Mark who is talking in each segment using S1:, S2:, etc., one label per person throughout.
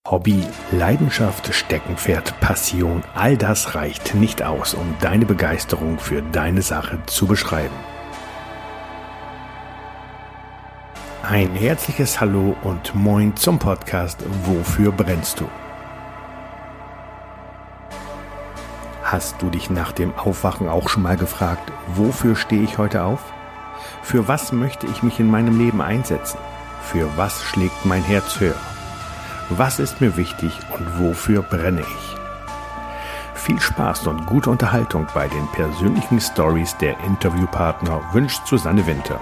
S1: Hobby, Leidenschaft, Steckenpferd, Passion, all das reicht nicht aus, um deine Begeisterung für deine Sache zu beschreiben. Ein herzliches Hallo und Moin zum Podcast Wofür brennst du? Hast du dich nach dem Aufwachen auch schon mal gefragt, wofür stehe ich heute auf? Für was möchte ich mich in meinem Leben einsetzen? Für was schlägt mein Herz höher? Was ist mir wichtig und wofür brenne ich? Viel Spaß und gute Unterhaltung bei den persönlichen Stories der Interviewpartner wünscht Susanne Winter.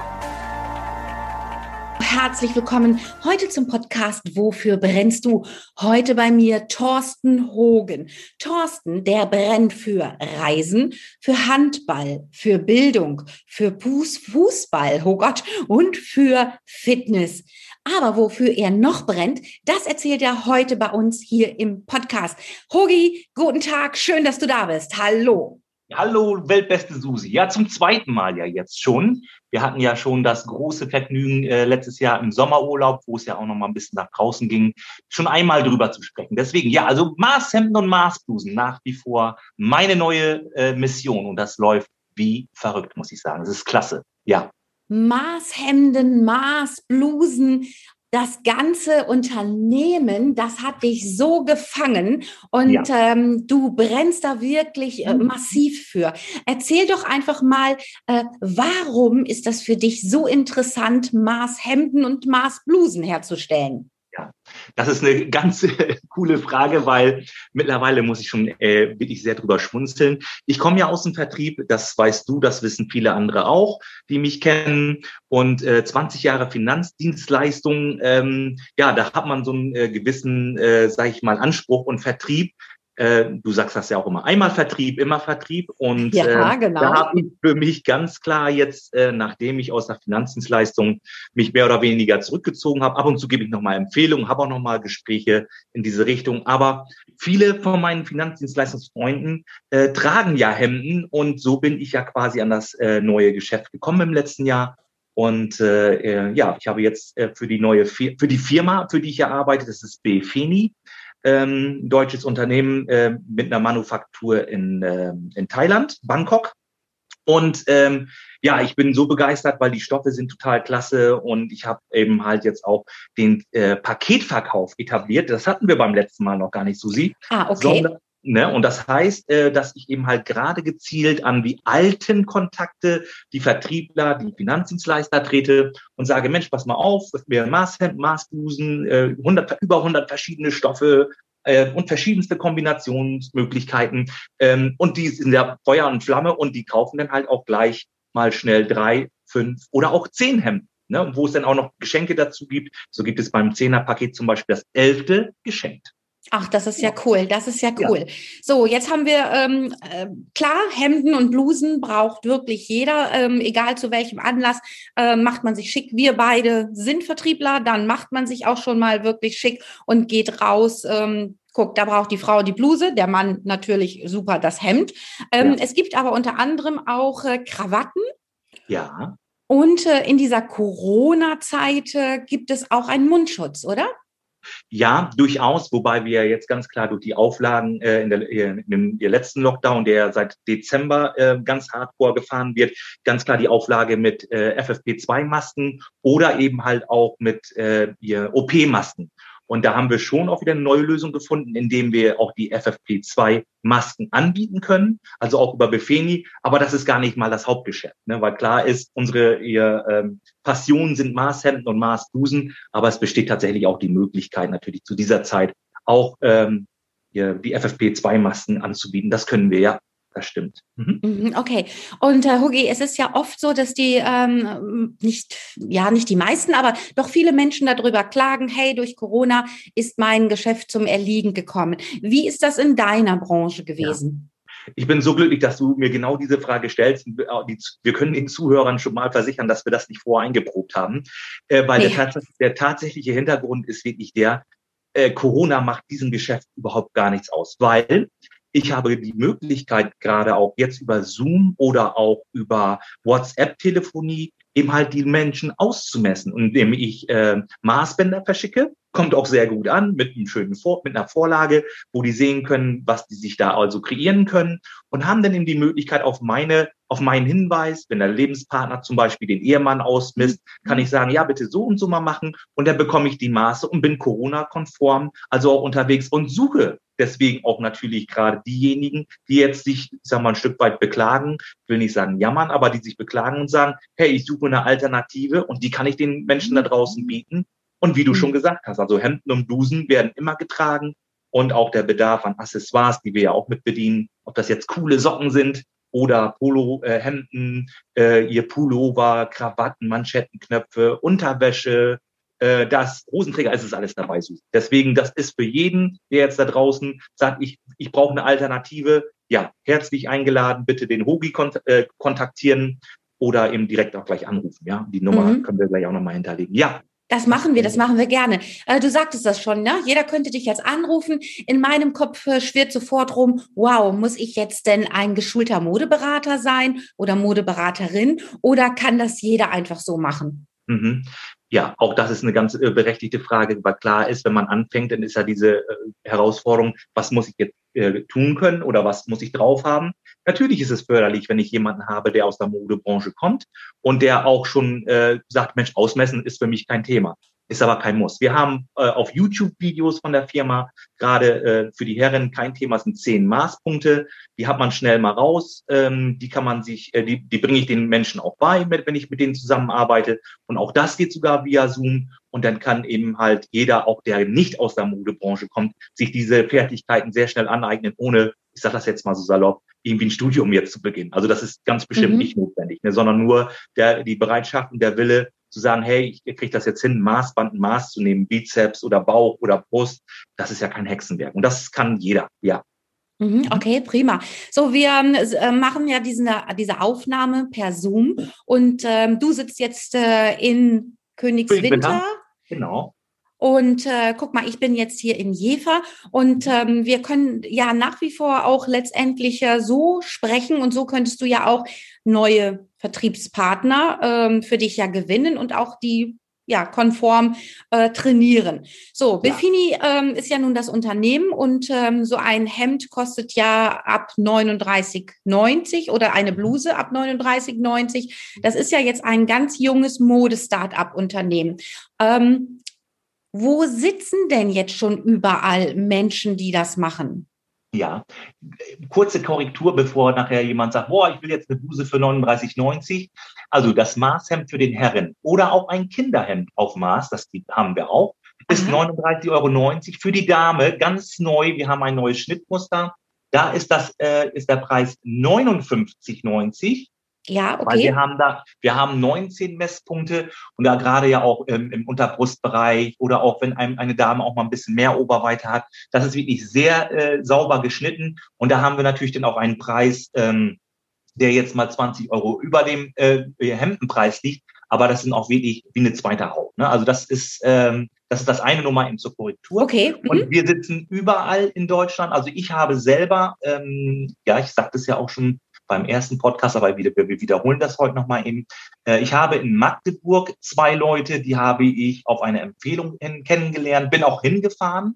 S2: Herzlich willkommen heute zum Podcast Wofür brennst du? Heute bei mir Thorsten Hogen. Thorsten, der brennt für Reisen, für Handball, für Bildung, für Fußball, oh Gott, und für Fitness. Aber wofür er noch brennt, das erzählt er heute bei uns hier im Podcast. Hogi, guten Tag, schön, dass du da bist. Hallo.
S3: Hallo, weltbeste Susi. Ja, zum zweiten Mal ja jetzt schon. Wir hatten ja schon das große Vergnügen letztes Jahr im Sommerurlaub, wo es ja auch noch mal ein bisschen nach draußen ging, schon einmal drüber zu sprechen. Deswegen, ja, also Maßhemden und Maßblusen nach wie vor meine neue Mission. Und das läuft wie verrückt, muss ich sagen. Das ist klasse, ja.
S2: Maßhemden, Maßblusen, das ganze Unternehmen, das hat dich so gefangen und ja. Du brennst da wirklich massiv für. Erzähl doch einfach mal, warum ist das für dich so interessant, Maßhemden und Maßblusen herzustellen?
S3: Ja, das ist eine ganz coole Frage, weil mittlerweile muss ich schon wirklich sehr drüber schmunzeln. Ich komme ja aus dem Vertrieb, das weißt du, das wissen viele andere auch, die mich kennen. Und 20 Jahre Finanzdienstleistungen, ja, da hat man so einen gewissen, sage ich mal, Anspruch und Vertrieb. Du sagst das ja auch immer, einmal Vertrieb, immer Vertrieb. Und
S2: ja, genau.
S3: Da habe ich für mich ganz klar jetzt, nachdem ich aus der Finanzdienstleistung mich mehr oder weniger zurückgezogen habe, ab und zu gebe ich nochmal Empfehlungen, habe auch nochmal Gespräche in diese Richtung. Aber viele von meinen Finanzdienstleistungsfreunden tragen ja Hemden und so bin ich ja quasi an das neue Geschäft gekommen im letzten Jahr. Und ja, ich habe jetzt für die Firma, für die ich ja arbeite, das ist Befeni, deutsches Unternehmen mit einer Manufaktur in Thailand, Bangkok. Und ja, ich bin so begeistert, weil die Stoffe sind total klasse und ich habe eben halt jetzt auch den Paketverkauf etabliert. Das hatten wir beim letzten Mal noch gar nicht, Susi.
S2: Ah, okay.
S3: Und das heißt, dass ich eben halt gerade gezielt an die alten Kontakte, die Vertriebler, die Finanzdienstleister trete und sage, Mensch, pass mal auf, wir Maßhemden, Maßblusen, über 100 verschiedene Stoffe und verschiedenste Kombinationsmöglichkeiten. Und die sind ja Feuer und Flamme und die kaufen dann halt auch gleich mal schnell 3, 5 oder auch 10 Hemden. Ne, wo es dann auch noch Geschenke dazu gibt. So gibt es beim 10er-Paket zum Beispiel das 11. geschenkt.
S2: Ach, das ist ja cool, das ist ja cool. Ja. So, jetzt haben wir, klar, Hemden und Blusen braucht wirklich jeder, egal zu welchem Anlass, macht man sich schick. Wir beide sind Vertriebler, dann macht man sich auch schon mal wirklich schick und geht raus. Guck, da braucht die Frau die Bluse, der Mann natürlich super das Hemd. Ja. Es gibt aber unter anderem auch Krawatten.
S3: Ja.
S2: Und in dieser Corona-Zeit gibt es auch einen Mundschutz, oder?
S3: Ja, durchaus, wobei wir jetzt ganz klar durch die Auflagen in dem letzten Lockdown, der seit Dezember ganz hardcore gefahren wird, ganz klar die Auflage mit FFP2-Masken oder eben halt auch mit OP-Masken. Und da haben wir schon auch wieder eine neue Lösung gefunden, indem wir auch die FFP2-Masken anbieten können, also auch über Befeni. Aber das ist gar nicht mal das Hauptgeschäft, ne? Weil klar ist, unsere Passionen sind Maßhemden und Maßblusen, aber es besteht tatsächlich auch die Möglichkeit, natürlich zu dieser Zeit auch die FFP2-Masken anzubieten. Das können wir ja. Das stimmt.
S2: Mhm. Okay. Und Hugi, es ist ja oft so, dass die nicht die meisten, aber doch viele Menschen darüber klagen, hey, durch Corona ist mein Geschäft zum Erliegen gekommen. Wie ist das in deiner Branche gewesen?
S3: Ja. Ich bin so glücklich, dass du mir genau diese Frage stellst. Wir können den Zuhörern schon mal versichern, dass wir das nicht vorher eingeprobt haben, weil der tatsächliche Hintergrund ist wirklich Corona macht diesem Geschäft überhaupt gar nichts aus, weil ich habe die Möglichkeit, gerade auch jetzt über Zoom oder auch über WhatsApp-Telefonie, eben halt die Menschen auszumessen, indem ich Maßbänder verschicke kommt auch sehr gut an mit einem mit einer Vorlage, wo die sehen können, was die sich da also kreieren können und haben dann eben die Möglichkeit auf meinen Hinweis, wenn der Lebenspartner zum Beispiel den Ehemann ausmisst, kann ich sagen, ja, bitte so und so mal machen und dann bekomme ich die Maße und bin Corona-konform, also auch unterwegs und suche deswegen auch natürlich gerade diejenigen, die jetzt sich, ich sag mal, ein Stück weit beklagen, ich will nicht sagen jammern, aber die sich beklagen und sagen, hey, ich suche eine Alternative und die kann ich den Menschen da draußen bieten. Und wie du schon gesagt hast, also Hemden und Blusen werden immer getragen und auch der Bedarf an Accessoires, die wir ja auch mit bedienen, ob das jetzt coole Socken sind oder Hemden, ihr Pullover, Krawatten, Manschettenknöpfe, Unterwäsche, das Hosenträger, es ist alles dabei. Deswegen, das ist für jeden, der jetzt da draußen sagt, ich brauche eine Alternative, ja, herzlich eingeladen, bitte den Hogi kontaktieren oder eben direkt auch gleich anrufen. Ja, die Nummer können wir gleich auch nochmal hinterlegen. Ja.
S2: Das machen wir gerne. Du sagtest das schon, ne? Jeder könnte dich jetzt anrufen. In meinem Kopf schwirrt sofort rum, wow, muss ich jetzt denn ein geschulter Modeberater sein oder Modeberaterin oder kann das jeder einfach so machen?
S3: Ja, auch das ist eine ganz berechtigte Frage, weil klar ist, wenn man anfängt, dann ist ja diese Herausforderung, was muss ich jetzt tun können oder was muss ich drauf haben? Natürlich ist es förderlich, wenn ich jemanden habe, der aus der Modebranche kommt und der auch schon sagt, Mensch, ausmessen ist für mich kein Thema. Ist aber kein Muss. Wir haben auf YouTube Videos von der Firma, gerade für die Herren kein Thema, sind 10 Maßpunkte. Die hat man schnell mal raus. Die kann man sich, die bringe ich den Menschen auch bei, wenn ich mit denen zusammenarbeite. Und auch das geht sogar via Zoom. Und dann kann eben halt jeder, auch der nicht aus der Modebranche kommt, sich diese Fertigkeiten sehr schnell aneignen, ohne, ich sage das jetzt mal so salopp, irgendwie ein Studium jetzt zu beginnen. Also das ist ganz bestimmt nicht notwendig, ne, sondern nur die Bereitschaft und der Wille zu sagen, hey, ich kriege das jetzt hin, ein Maß zu nehmen, Bizeps oder Bauch oder Brust, das ist ja kein Hexenwerk. Und das kann jeder, ja.
S2: Okay, prima. So, wir machen ja diese Aufnahme per Zoom und du sitzt jetzt in Königswinter.
S3: Genau.
S2: Und guck mal, ich bin jetzt hier in Jever und wir können ja nach wie vor auch letztendlich so sprechen und so könntest du ja auch neue Vertriebspartner für dich ja gewinnen und auch die ja konform trainieren. So, Befini ist ja nun das Unternehmen und so ein Hemd kostet ja ab 39,90 oder eine Bluse ab 39,90. Das ist ja jetzt ein ganz junges Mode-Start-up-Unternehmen. Wo sitzen denn jetzt schon überall Menschen, die das machen?
S3: Ja, kurze Korrektur, bevor nachher jemand sagt, boah, ich will jetzt eine Bluse für 39,90. Also das Maßhemd für den Herren oder auch ein Kinderhemd auf Maß, haben wir auch, ist 39,90 € für die Dame, ganz neu. Wir haben ein neues Schnittmuster. Da ist der Preis 59,90 €.
S2: Ja, okay.
S3: Weil wir haben 19 Messpunkte und da gerade ja auch im Unterbrustbereich oder auch wenn eine Dame auch mal ein bisschen mehr Oberweite hat, das ist wirklich sehr sauber geschnitten und da haben wir natürlich dann auch einen Preis, der jetzt mal 20 € über dem Hemdenpreis liegt, aber das sind auch wirklich wie eine zweite Haut. Ne? Also das ist das eine Nummer eben zur Korrektur.
S2: Okay.
S3: Und wir sitzen überall in Deutschland. Also ich habe selber, ich sagte es ja auch schon beim ersten Podcast, aber wir wiederholen das heute nochmal eben. Ich habe in Magdeburg 2 Leute, die habe ich auf eine Empfehlung kennengelernt, bin auch hingefahren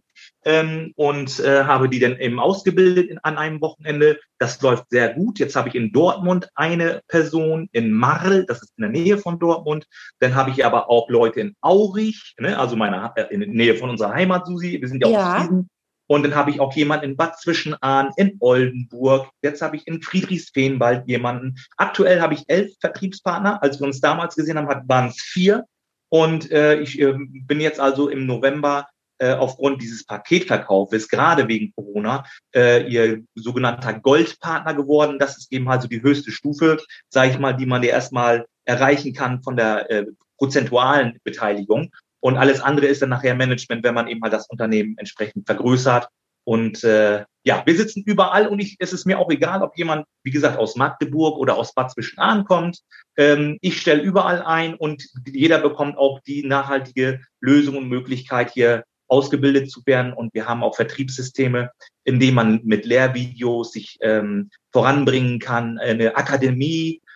S3: und habe die dann eben ausgebildet an einem Wochenende. Das läuft sehr gut. Jetzt habe ich in Dortmund eine Person, in Marl, das ist in der Nähe von Dortmund. Dann habe ich aber auch Leute in Aurich, ne, also in der Nähe von unserer Heimat, Susi. Wir sind ja aus Friesen. Und dann habe ich auch jemanden in Bad Zwischenahn, in Oldenburg. Jetzt habe ich in Friedrichsfehlenwald jemanden. Aktuell habe ich 11 Vertriebspartner. Als wir uns damals gesehen haben, waren es 4. Und ich bin jetzt also im November aufgrund dieses Paketverkaufes, gerade wegen Corona, ihr sogenannter Goldpartner geworden. Das ist eben also die höchste Stufe, sage ich mal, die man ja erstmal erreichen kann von der prozentualen Beteiligung. Und alles andere ist dann nachher Management, wenn man eben halt das Unternehmen entsprechend vergrößert. Und wir sitzen überall und es ist mir auch egal, ob jemand, wie gesagt, aus Magdeburg oder aus Bad Zwischenahn kommt. Ich stelle überall ein und jeder bekommt auch die nachhaltige Lösung und Möglichkeit, hier ausgebildet zu werden. Und wir haben auch Vertriebssysteme, in denen man mit Lehrvideos sich voranbringen kann. Eine Akademie,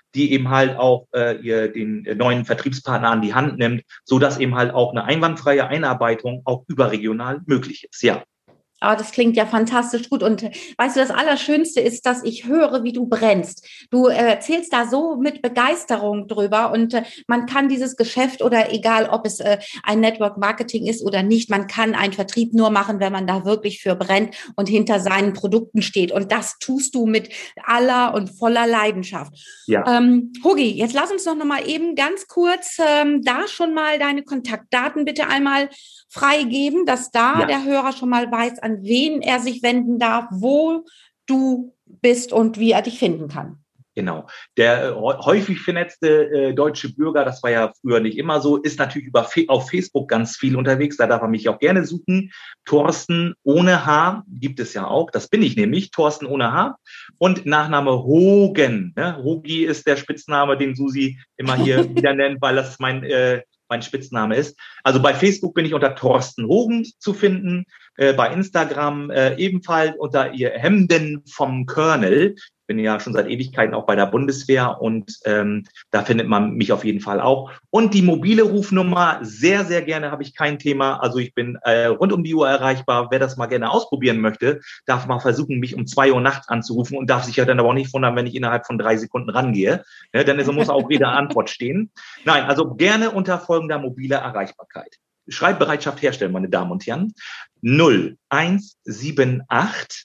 S3: die eben halt auch den neuen Vertriebspartner an die Hand nimmt, so dass eben halt auch eine einwandfreie Einarbeitung auch überregional möglich ist. Ja.
S2: Oh, das klingt ja fantastisch gut. Und weißt du, das Allerschönste ist, dass ich höre, wie du brennst. Du erzählst da so mit Begeisterung drüber und man kann dieses Geschäft oder egal, ob es ein Network Marketing ist oder nicht, man kann einen Vertrieb nur machen, wenn man da wirklich für brennt und hinter seinen Produkten steht. Und das tust du mit aller und voller Leidenschaft.
S3: Ja.
S2: Hugi, jetzt lass uns doch noch mal eben ganz kurz da schon mal deine Kontaktdaten bitte einmal freigeben, dass da der Hörer schon mal weiß, an wen er sich wenden darf, wo du bist und wie er dich finden kann.
S3: Genau. Der häufig vernetzte deutsche Bürger, das war ja früher nicht immer so, ist natürlich auf Facebook ganz viel unterwegs. Da darf er mich auch gerne suchen. Thorsten ohne H gibt es ja auch. Das bin ich nämlich, Thorsten ohne H. Und Nachname Hogen. Ne? Hogi ist der Spitzname, den Susi immer hier wieder nennt, weil das mein Spitzname ist. Also bei Facebook bin ich unter Thorsten Hogen zu finden, bei Instagram ebenfalls unter ihr Hemden vom Colonel. Ich bin ja schon seit Ewigkeiten auch bei der Bundeswehr und da findet man mich auf jeden Fall auch. Und die mobile Rufnummer, sehr, sehr gerne, habe ich kein Thema. Also ich bin rund um die Uhr erreichbar. Wer das mal gerne ausprobieren möchte, darf mal versuchen, mich um 2 Uhr nachts anzurufen und darf sich ja dann aber auch nicht wundern, wenn ich innerhalb von 3 Sekunden rangehe. Ne, denn es muss auch jede Antwort stehen. Nein, also gerne unter folgender mobiler Erreichbarkeit. Schreibbereitschaft herstellen, meine Damen und Herren. 0178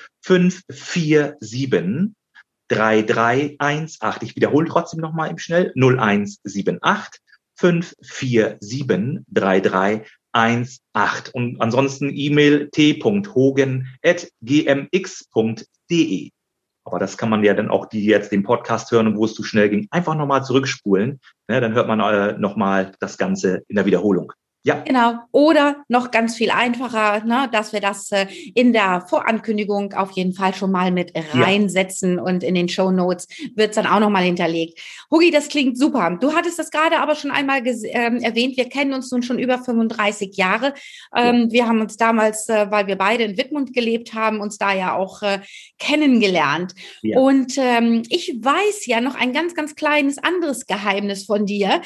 S3: 547 3318. Ich wiederhole trotzdem nochmal im Schnell. 0178 547 3318. Und ansonsten E-Mail t.hogen@gmx.de. Aber das kann man ja dann auch, die jetzt den Podcast hören und wo es zu schnell ging, einfach nochmal zurückspulen. Ne, dann hört man nochmal das Ganze in der Wiederholung. Ja.
S2: Genau. Oder noch ganz viel einfacher, ne, dass wir das in der Vorankündigung auf jeden Fall schon mal mit reinsetzen und in den Shownotes wird es dann auch nochmal hinterlegt. Hugi, das klingt super. Du hattest das gerade aber schon einmal erwähnt. Wir kennen uns nun schon über 35 Jahre. Wir haben uns damals, weil wir beide in Wittmund gelebt haben, uns da ja auch kennengelernt. Ja. Und ich weiß ja noch ein ganz, ganz kleines anderes Geheimnis von dir.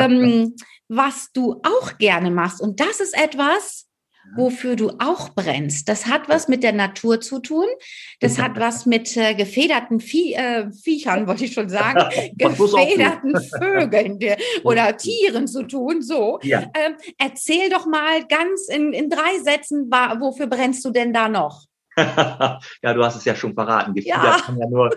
S2: Was du auch gerne machst. Und das ist etwas, wofür du auch brennst. Das hat was mit der Natur zu tun. Das hat was mit gefederten Viechern, wollte ich schon sagen, gefederten Vögeln oder Tieren zu tun. So, ja. Erzähl doch mal ganz in 3 Sätzen, wofür brennst du denn da noch?
S3: Ja, du hast es ja schon verraten. Gefiedert kann ja nur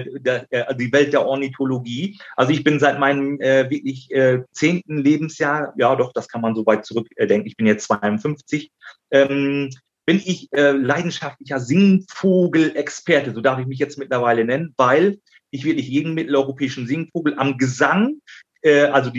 S3: die Welt der Ornithologie. Also ich bin seit meinem wirklich 10. Lebensjahr, ja doch, das kann man so weit zurückdenken, ich bin jetzt 52, bin ich leidenschaftlicher Singvogel-Experte, so darf ich mich jetzt mittlerweile nennen, weil ich wirklich jeden mitteleuropäischen Singvogel am Gesang, also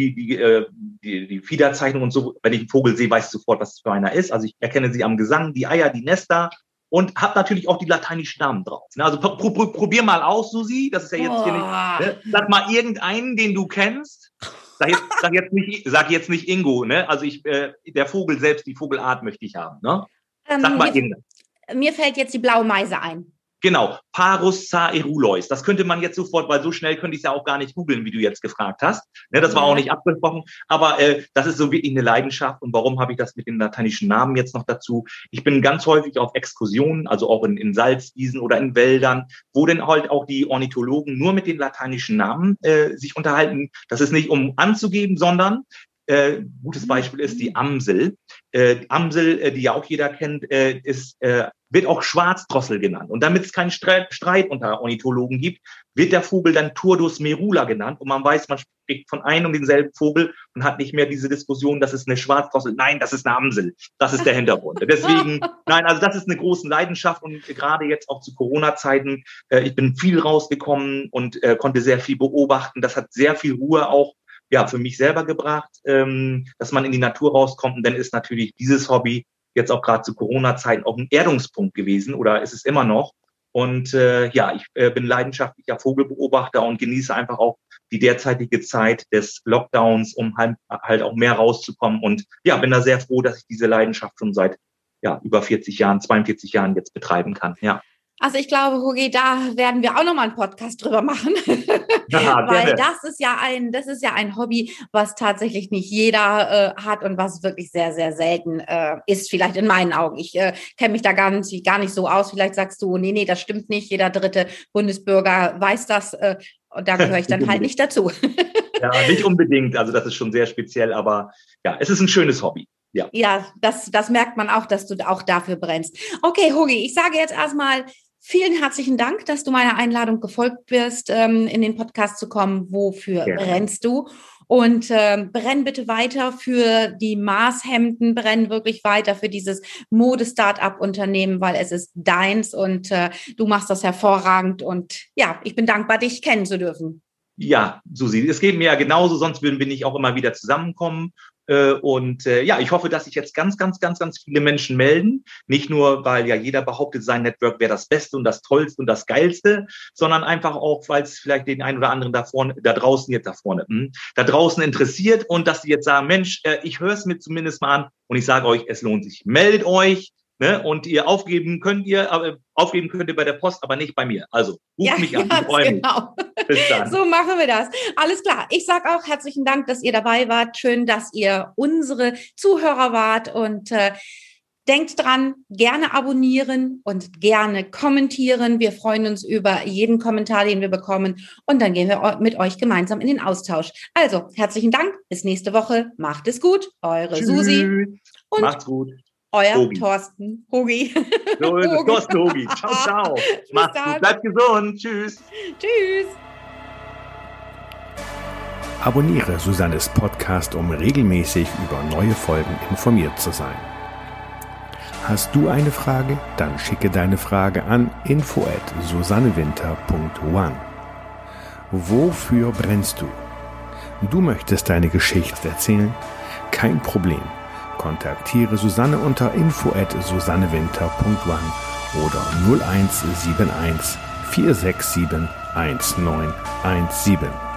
S3: die Fiederzeichnung und so, wenn ich einen Vogel sehe, weiß ich sofort, was es für einer ist. Also ich erkenne sie am Gesang, die Eier, die Nester, und habe natürlich auch die lateinischen Namen drauf. Also probier mal aus, Susi. Das ist ja jetzt hier nicht. Ne? Sag mal irgendeinen, den du kennst. Sag jetzt nicht Ingo. Ne? Also der Vogel selbst, die Vogelart möchte ich haben. Ne? Sag mal irgendeinen.
S2: Mir fällt jetzt die Blaumeise ein.
S3: Genau, Parus caeruleus. Das könnte man jetzt sofort, weil so schnell könnte ich es ja auch gar nicht googeln, wie du jetzt gefragt hast. Ne, das war auch nicht abgesprochen, aber das ist so wirklich eine Leidenschaft. Und warum habe ich das mit den lateinischen Namen jetzt noch dazu? Ich bin ganz häufig auf Exkursionen, also auch in Salzwiesen oder in Wäldern, wo dann halt auch die Ornithologen nur mit den lateinischen Namen sich unterhalten. Das ist nicht, um anzugeben, sondern gutes Beispiel ist die Amsel. Amsel, die ja auch jeder kennt, wird auch Schwarzdrossel genannt. Und damit es keinen Streit unter Ornithologen gibt, wird der Vogel dann Turdus merula genannt. Und man weiß, man spricht von einem und denselben Vogel und hat nicht mehr diese Diskussion, das ist eine Schwarzdrossel. Nein, das ist eine Amsel. Das ist der Hintergrund. Deswegen, nein, also das ist eine große Leidenschaft. Und gerade jetzt auch zu Corona-Zeiten, ich bin viel rausgekommen und konnte sehr viel beobachten. Das hat sehr viel Ruhe auch für mich selber gebracht, dass man in die Natur rauskommt. Und dann ist natürlich dieses Hobby jetzt auch gerade zu Corona-Zeiten auch ein Erdungspunkt gewesen oder ist es immer noch. Und ich bin leidenschaftlicher Vogelbeobachter und genieße einfach auch die derzeitige Zeit des Lockdowns, um halt auch mehr rauszukommen. Und bin da sehr froh, dass ich diese Leidenschaft schon seit über 40 Jahren, 42 Jahren jetzt betreiben kann. Ja.
S2: Also ich glaube, Hugi, da werden wir auch nochmal einen Podcast drüber machen,
S3: Ja,
S2: weil das ist ja ein Hobby, was tatsächlich nicht jeder hat und was wirklich sehr, sehr selten ist, vielleicht in meinen Augen. Ich kenne mich da gar nicht so aus. Vielleicht sagst du, nee, das stimmt nicht. Jeder dritte Bundesbürger weiß das und da gehöre ich dann halt nicht dazu.
S3: Ja, nicht unbedingt. Also das ist schon sehr speziell, aber ja, es ist ein schönes Hobby.
S2: Ja, das merkt man auch, dass du auch dafür brennst. Okay, Hugi, ich sage jetzt erstmal vielen herzlichen Dank, dass du meiner Einladung gefolgt wirst, in den Podcast zu kommen. Wofür brennst du? Und brenn bitte weiter für die Maßhemden, brenn wirklich weiter für dieses Mode-Start-up-Unternehmen, weil es ist deins und du machst das hervorragend. Und ja, ich bin dankbar, dich kennen zu dürfen.
S3: Ja, Susi, es geht mir ja genauso, sonst würden wir nicht auch immer wieder zusammenkommen. Ich hoffe, dass sich jetzt ganz viele Menschen melden. Nicht nur, weil ja jeder behauptet, sein Network wäre das Beste und das Tollste und das Geilste, sondern einfach auch, weil es vielleicht den einen oder anderen da draußen interessiert und dass sie jetzt sagen, Mensch, ich höre es mir zumindest mal an und ich sage euch, es lohnt sich. Meldet euch. Ne? Und aufgeben könnt ihr bei der Post, aber nicht bei mir. Also ruft mich an.
S2: Genau.
S3: Bis dann.
S2: So machen wir das. Alles klar. Ich sage auch herzlichen Dank, dass ihr dabei wart. Schön, dass ihr unsere Zuhörer wart und denkt dran, gerne abonnieren und gerne kommentieren. Wir freuen uns über jeden Kommentar, den wir bekommen und dann gehen wir mit euch gemeinsam in den Austausch. Also, herzlichen Dank. Bis nächste Woche. Macht es gut. Eure
S3: Tschüss.
S2: Susi. Und
S3: macht's gut.
S2: Euer
S3: Hugi.
S2: Thorsten Hugi.
S3: So ist es, Thorsten Hugi. Ciao. Macht's gut, bleibt gesund. Tschüss.
S2: Tschüss.
S1: Abonniere Susannes Podcast, um regelmäßig über neue Folgen informiert zu sein. Hast du eine Frage? Dann schicke deine Frage an info@susannewinter.one. Wofür brennst du? Du möchtest deine Geschichte erzählen? Kein Problem. Kontaktiere Susanne unter info@susannewinter.one oder 0171 467 1917.